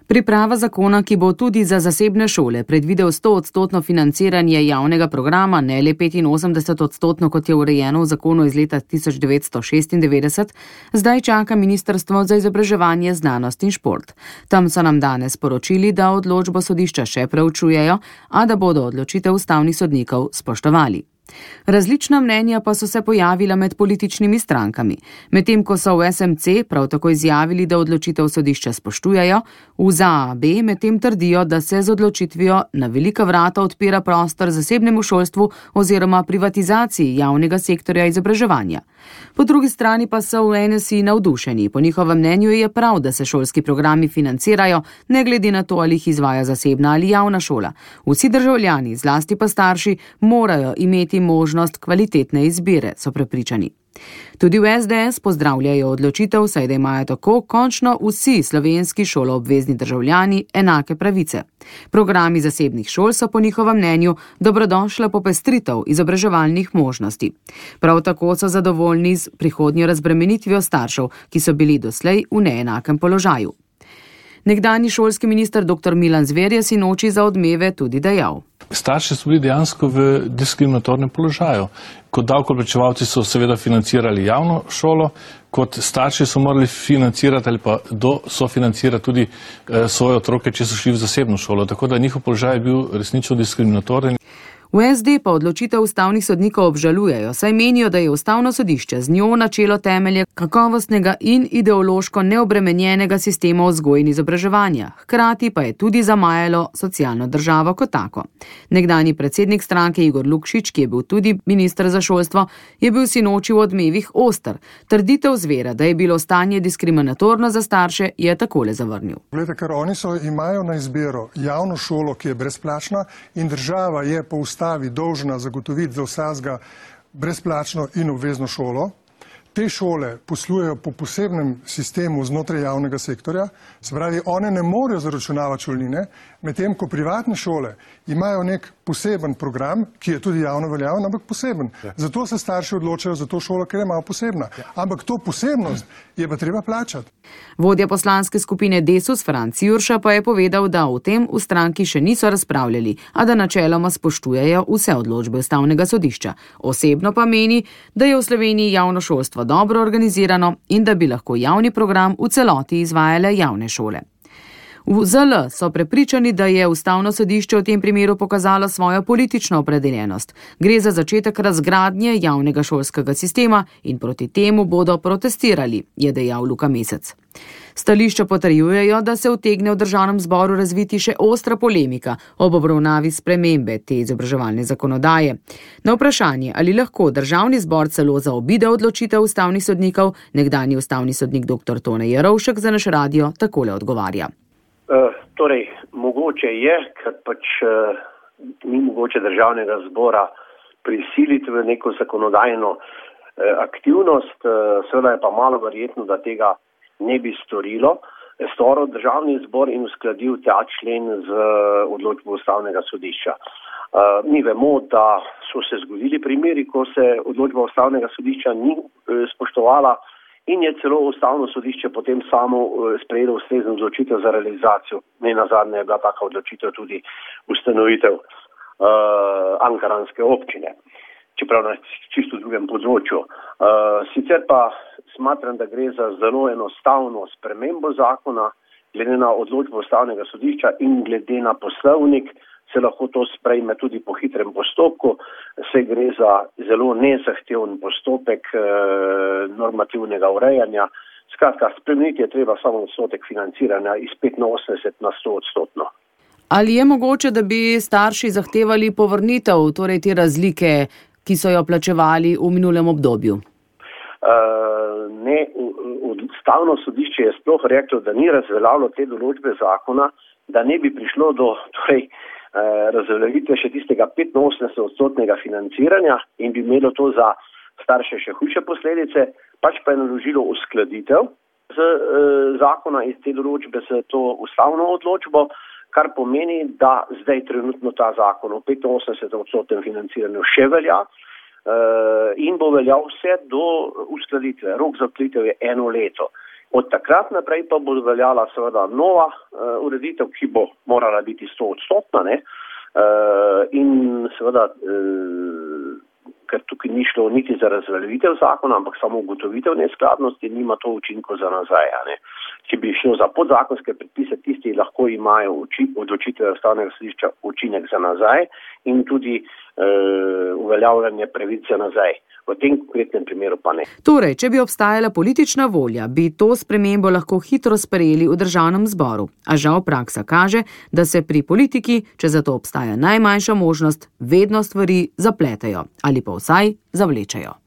Priprava zakona, ki bo tudi za zasebne šole predvidel 100% financiranje javnega programa, ne le 85%, kot je urejeno v zakonu iz leta 1996, zdaj čaka Ministrstvo za izobraževanje, znanost in šport. Tam so nam danes poročili, da odločbo sodišča še preučujejo, a da bodo odločitev ustavnih sodnikov spoštovali. Različna mnenja pa so se pojavila med političnimi strankami. Medtem ko so v SMC prav tako izjavili, da odločitev sodišča spoštujejo, v ZAB medtem trdijo, da se z odločitvijo na velika vrata odpira prostor zasebnemu šolstvu oziroma privatizaciji javnega sektorja izobraževanja. Po drugi strani pa so v NSI navdušeni. Po njihovem mnenju je prav, da se šolski programi financirajo, ne glede na to, ali jih izvaja zasebna ali javna šola. Vsi državljani, zlasti pa starši, morajo imeti možnost kvalitetne izbire, so prepričani. Tudi v SDS pozdravljajo odločitev, saj da imajo tako končno vsi slovenski šoloobvezni državljani enake pravice. Programi zasebnih šol so po njihovem mnenju dobrodošla popestritev izobraževalnih možnosti. Prav tako so zadovoljni z prihodnjo razbremenitvijo staršev, ki so bili doslej v neenakem položaju. Nekdanji šolski minister dr. Milan Zver je sinoči za Odmeve tudi dejal. Starši so bili dejansko v diskriminatornem položaju. Kot davkoplačevalci so seveda financirali javno šolo, kot starši so morali financirati ali pa sofinancirati tudi svoje otroke, če so šli v zasebno šolo. Tako da njihov položaj je bil resnično diskriminatoren. V SD pa odločitev ustavnih sodnikov obžalujejo, saj menijo, da je ustavno sodišče z njo načelo temelje kakovostnega in ideološko neobremenjenega sistema vzgoje in izobraževanja, hkrati pa je tudi zamajalo socialno državo kot tako. Nekdanji predsednik stranke Igor Lukšič, ki je bil tudi minister za šolstvo, je bil sinoči v Odmevih oster. Trditev Zvera, da je bilo stanje diskriminatorno za starše, je takole zavrnil. Glede, ker oni imajo na izbiro javno šolo, ki je brezplačna, in država je po ustavi dolžna zagotoviti za vsakega brezplačno in obvezno šolo. Te šole poslujejo po posebnem sistemu znotraj javnega sektorja, se pravi, one ne morejo zaračunavati šolnine, medtem ko privatne šole imajo nek poseben program, ki je tudi javno veljaven, ampak poseben. Zato se starši odločajo za to šolo, ker je malo posebna. Ampak to posebnost je pa treba plačati. Vodja poslanske skupine Desus Franc Jurša pa je povedal, da o tem v stranki še niso razpravljali, a da načeloma spoštujejo vse odločbe ustavnega sodišča. Osebno pa meni, da je v Sloveniji javno šolstvo dobro organizirano in da bi lahko javni program v celoti izvajale javne šole. V ZL so prepričani, da je ustavno sodišče v tem primeru pokazalo svojo politično opredeljenost. Gre za začetek razgradnje javnega šolskega sistema in proti temu bodo protestirali, je dejal Luka Mesec. Stališča potrjujejo, da se utegne v državnem zboru razviti še ostra polemika ob obravnavi spremembe te izobraževalne zakonodaje. Na vprašanje, ali lahko državni zbor celo zaobide odločitev ustavnih sodnikov, nekdanji ustavni sodnik dr. Tone Jerovšek za naš radio takole odgovarja. Torej, mogoče je, ker ni mogoče državnega zbora prisiliti v neko zakonodajno aktivnost, seveda je pa malo verjetno, da tega ne bi storilo. Storil državni zbor in uskladil ta člen z odločbo ustavnega sodišča. Mi vemo, da so se zgodili primeri, ko se odločba ustavnega sodišča ni spoštovala, in je celo ustavno sodišče potem samo sprejelo ustrezno odločitev za realizacijo. Nenazadnje je bila taka odločitev tudi ustanovitev ankaranske občine, čeprav na čisto drugem področju. Sicer pa smatram, da gre za zelo enostavno spremembo zakona, glede na odločbo ustavnega sodišča in glede na poslovnik se lahko to sprejme tudi po hitrem postopku. Se gre za zelo nezahteven postopek normativnega urejanja. Skratka, spremeniti je treba samo odstotek financiranja iz 85 na 100%. Ali je mogoče, da bi starši zahtevali povrnitev, torej te razlike, ki so jo plačevali v minulem obdobju? Ne, ustavno sodišče je sploh reklo, da ni razveljavilo te določbe zakona, da ne bi prišlo do razveljavitve še tistega 85% financiranja in bi imelo to za starše še hujše posledice, pač pa je naložilo uskladitev z zakona iz te določbe s to ustavno odločbo, kar pomeni, da zdaj trenutno ta zakon o 85% financiranju še velja in bo veljal vse do uskladitve. Rok za uskladitev je 1 leto. Od takrat naprej pa bo veljala seveda nova ureditev, ki bo morala biti 100-odstotna, in seveda, ker tukaj ni šlo niti za razveljavitev zakona, ampak samo ugotovitev neskladnosti, nima to učinkov za nazaj. Če bi šlo za podzakonske predpise, tisti lahko imajo odločitve Ustavnega sodišča učinek za nazaj in tudi uveljavljanje pravic za nazaj. V tem konkretnem primeru pa ne. Torej, če bi obstajala politična volja, bi to spremembo lahko hitro sprejeli v Državnem zboru. A žal praksa kaže, da se pri politiki, če za to obstaja najmanjša možnost, vedno stvari zapletejo ali pa vsaj zavlečejo.